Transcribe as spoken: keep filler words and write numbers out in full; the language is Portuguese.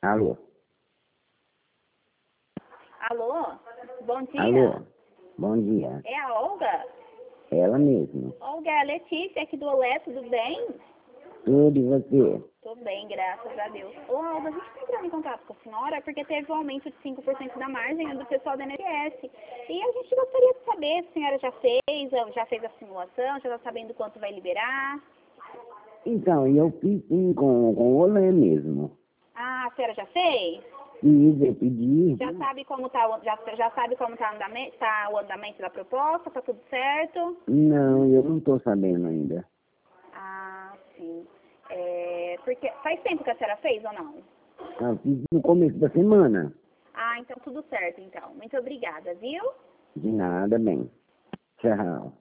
Alô? Alô? Bom dia. Alô? Bom dia. É a Olga? Ela mesmo. Olga, é a Letícia aqui do Olé, tudo bem? Tudo e você? Tô bem, graças a Deus. Ô, Olga, a gente está entrando em contato com a senhora porque teve um aumento de cinco por cento da margem do pessoal da N S S. E a gente gostaria de saber se a senhora já fez, já fez a simulação, já está sabendo quanto vai liberar. Então, eu fiz sim com, com o Olé mesmo. Ah, a senhora já fez? Fiz, eu pedi. Já sabe como tá, o- já, já sabe como tá o andamento, tá o andamento da proposta, tá tudo certo? Não, eu não estou sabendo ainda. Ah, sim. É, porque faz tempo que a senhora fez ou não? Eu fiz no começo da semana. Ah, então tudo certo, então. Muito obrigada, viu? De nada, bem. Tchau.